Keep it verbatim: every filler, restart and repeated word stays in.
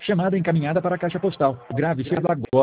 Chamada encaminhada para a caixa postal. Grave cedo agora.